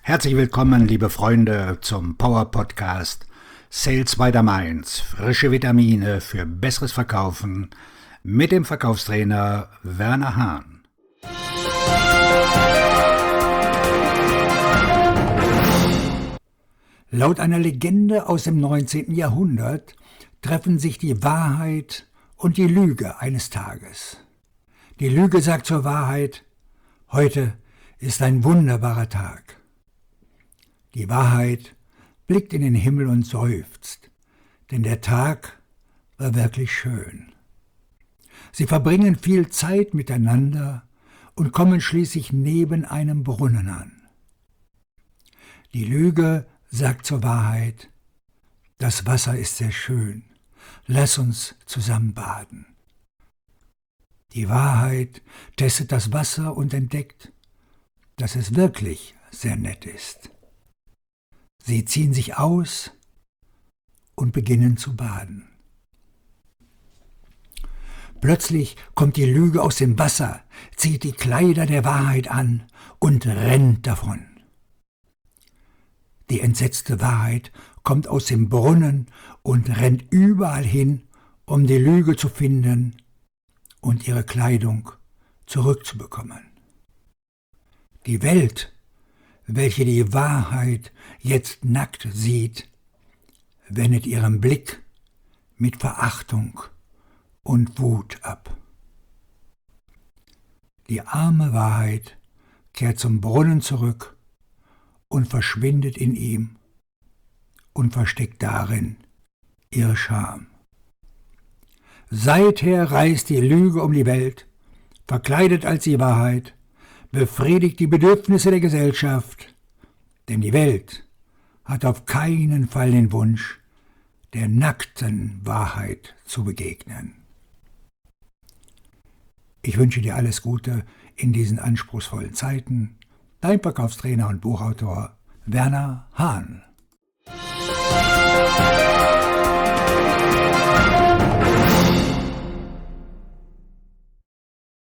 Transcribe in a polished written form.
Herzlich willkommen, liebe Freunde, zum Power Podcast Sales by the Mainz. Frische Vitamine für besseres Verkaufen mit dem Verkaufstrainer Werner Hahn. Laut einer Legende aus dem 19. Jahrhundert treffen sich die Wahrheit und die Lüge eines Tages. Die Lüge sagt zur Wahrheit: Heute ist ein wunderbarer Tag. Die Wahrheit blickt in den Himmel und seufzt, denn der Tag war wirklich schön. Sie verbringen viel Zeit miteinander und kommen schließlich neben einem Brunnen an. Die Lüge sagt zur Wahrheit: Das Wasser ist sehr schön, lass uns zusammen baden. Die Wahrheit testet das Wasser und entdeckt, dass es wirklich sehr nett ist. Sie ziehen sich aus und beginnen zu baden. Plötzlich kommt die Lüge aus dem Wasser, zieht die Kleider der Wahrheit an und rennt davon. Die entsetzte Wahrheit kommt aus dem Brunnen und rennt überall hin, um die Lüge zu finden und ihre Kleidung zurückzubekommen. Die Welt, welche die Wahrheit jetzt nackt sieht, wendet ihren Blick mit Verachtung und Wut ab. Die arme Wahrheit kehrt zum Brunnen zurück und verschwindet in ihm und versteckt darin ihre Scham. Seither reist die Lüge um die Welt, verkleidet als die Wahrheit, befriedigt die Bedürfnisse der Gesellschaft, denn die Welt hat auf keinen Fall den Wunsch, der nackten Wahrheit zu begegnen. Ich wünsche dir alles Gute in diesen anspruchsvollen Zeiten. Dein Verkaufstrainer und Buchautor Werner Hahn.